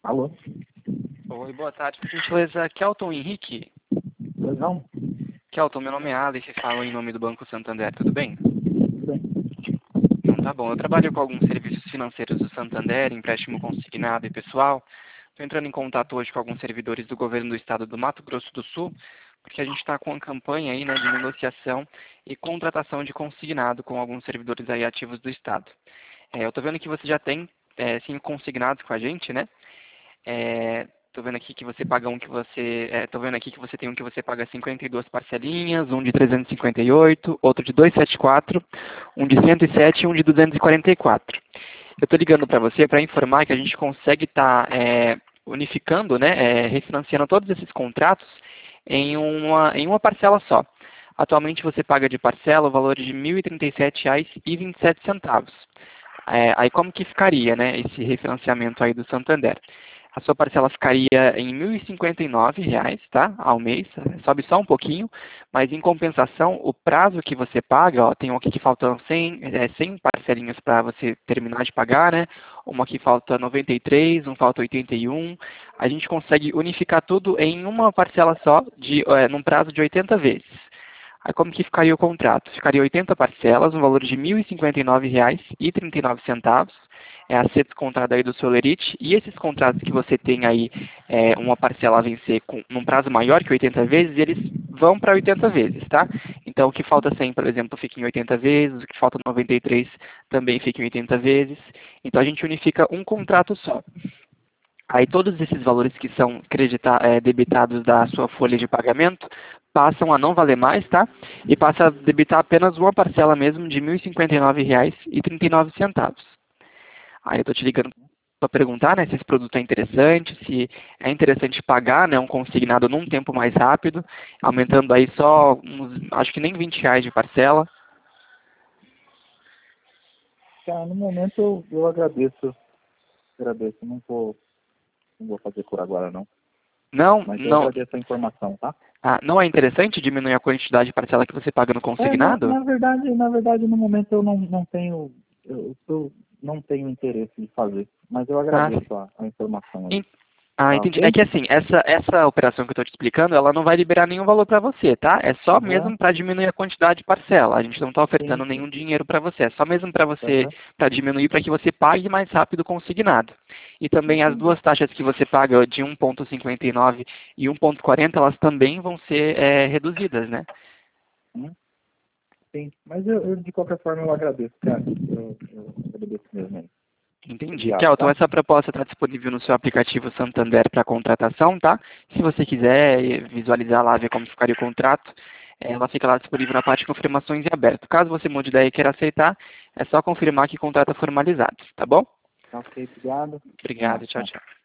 Alô? Oi, boa tarde. Por gentileza, Kelton Henrique. Pois não? Kelton, meu nome é Alice e falo em nome do Banco Santander, tudo bem? Tudo bem. Então tá bom. Eu trabalho com alguns serviços financeiros do Santander, empréstimo consignado e pessoal. Estou entrando em contato hoje com alguns servidores do governo do estado do Mato Grosso do Sul, porque a gente está com uma campanha aí, né, de negociação e contratação de consignado com alguns servidores aí ativos do estado. Eu estou vendo que você já tem 5 consignados com a gente, né? Tô vendo aqui que você paga tô vendo aqui que você tem um que você paga 52 parcelinhas, um de 358, outro de 274, um de 107 e um de 244. Eu estou ligando para você para informar que a gente consegue estar unificando, né, refinanciando todos esses contratos em uma parcela só. Atualmente você paga de parcela o valor de R$ 1.037,27. Aí como que ficaria, né, esse refinanciamento aí do Santander? A sua parcela ficaria em R$ 1.059, tá? Ao mês, sobe só um pouquinho, mas em compensação, o prazo que você paga, ó, tem um aqui que faltam 100 parcelinhas para você terminar de pagar, né? Uma que falta 93, um falta 81. A gente consegue unificar tudo em uma parcela só, num prazo de 80 vezes. Aí como que ficaria o contrato? Ficaria 80 parcelas, um valor de R$ 1.059,39, a ser descontada aí do seu lerite. E esses contratos que você tem aí, uma parcela a vencer num prazo maior que 80 vezes, eles vão para 80 vezes, tá? Então o que falta 100, por exemplo, fica em 80 vezes, o que falta 93 também fica em 80 vezes. Então a gente unifica um contrato só. Aí todos esses valores que são debitados da sua folha de pagamento passam a não valer mais, tá? E passa a debitar apenas uma parcela mesmo de R$ 1.059,39. Aí eu estou te ligando para perguntar, né, se esse produto é interessante, se é interessante pagar, né, um consignado num tempo mais rápido, aumentando aí só acho que nem R$ 20 de parcela. Cara, no momento eu agradeço. Agradeço. Não vou fazer por agora, não. Não, Mas eu não, agradeço a informação, tá? não é interessante diminuir a quantidade de parcela que você paga no Na, consignado? na verdade, no momento eu não tenho, eu não tenho interesse de fazer. Mas eu Ah, agradeço a informação aí. En- Tá entendi. É ok? que assim, essa operação que eu estou te explicando, ela não vai liberar nenhum valor para você, tá? É só Aham. mesmo para diminuir a quantidade de parcela. A gente não está Sim, ofertando sim. nenhum dinheiro para você. É só mesmo para você, Aham. para diminuir, para que você pague mais rápido o consignado. E também as Entendi. duas taxas que você paga de 1,59 e 1,40, elas também vão ser reduzidas, né? Hum, Sim. Mas de qualquer forma, eu agradeço, cara. Eu agradeço mesmo aí. Entendi. Obrigado, Kelton, tá? essa proposta está disponível no seu aplicativo Santander para contratação, tá? Se você quiser visualizar lá, ver como ficaria o contrato, ela fica lá disponível na parte de confirmações em aberto. Caso você mude ideia e queira aceitar, é só confirmar que o contrato é formalizado, tá bom? Tá ok, obrigado. Até mais, Obrigado, tchau, né? tchau.